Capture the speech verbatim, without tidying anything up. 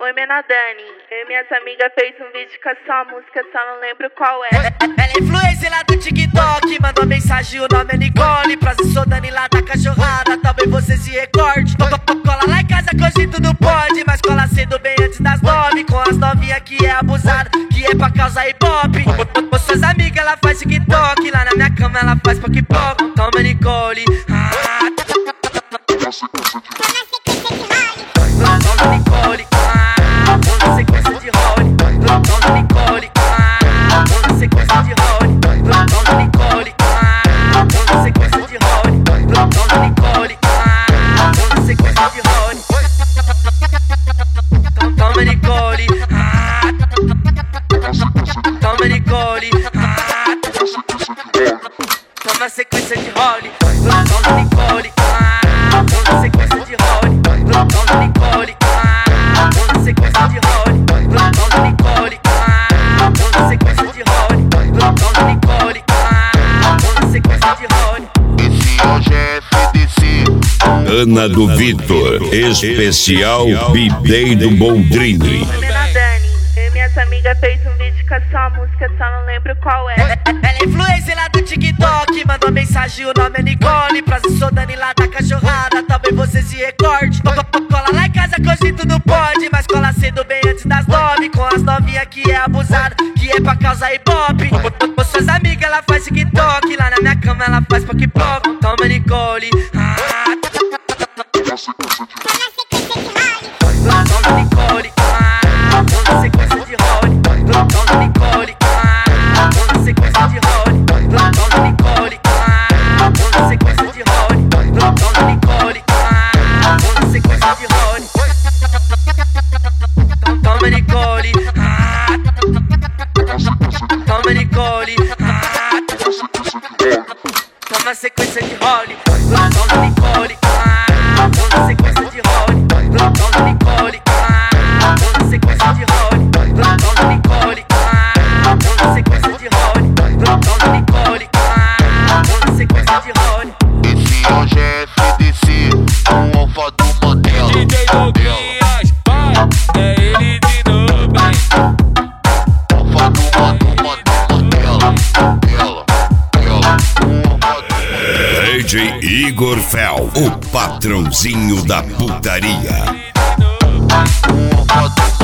Oi, Mena Dani. Eu e minhas amigas fez um vídeo com essa música, só não lembro qual é. Ela é influencer lá do TikTok, mandou mensagem, o nome é Nicole. Prazer, sou Dani lá da cachorrada, talvez você se recorde. Cola lá em casa que hoje tudo pode, mas cola cedo bem antes das nove. Com as novinhas que é abusada, que é pra causar ibope. Com suas amigas ela faz TikTok, lá na minha cama ela faz poc-poc. Toma Nicole, ah. Toma Nicole, ah. Toma sequência de role. Toma Nicole, ah. Toma sequência de role. Toma Nicole, ah. Toma sequência de role. Toma Nicole, ah. Toma sequência de role. Toma Nicole, ah. Toma Nicole, ah. Toma sequência de role. Toma Nicole, ah. Toma sequência de role. Toma Nicole, ah. Toma sequência de role. Toma Nicole, ah. Toma sequência de role. Toma Nicole, ah. Toma sequência de role. Esse é o G F D C. Ana do Vitor, especial B-Day do Boldrini. Oi, Mena Dani. Eu e minhas amigas fez um vídeo com essa música, só não lembro qual é. Ela é influencer lá do TikTok, mandou mensagem, o nome é Nicole. Prazer, sou Dani lá da cachorrada, talvez você se recorde. Cola lá em casa que hoje tudo pode, mas cola cedo bem antes das nove. Com as novinhas que é abusada, que é pra causar ibope. Com suas amigas ela faz TikTok, lá na minha cama ela faz poc-poc. Toma Nicole, ah. Toma Nicole, ah. Toma sequência de role. Toma Nicole, ah. Toma sequência de role. Toma Nicole, ah. Toma sequência de role. Toma Nicole, ah. Toma sequência de role. Toma Nicole, ah. Toma Nicole, ah. Toma sequência de role. Toma Nicole, ah. Toma sequência de role. Toma Nicole, ah. Toma sequência de role. Toma Nicole, ah. Toma sequência de role. Toma Nicole, ah. Toma sequência de role. Esse é o G F D C, o alfa do Mandela. D J Doguinhas, vai, é ele de novo, hein? Alfa do Mandela, ela, ela, o alfa do D J Igor Fel, o patrãozinho da putaria. o alfa do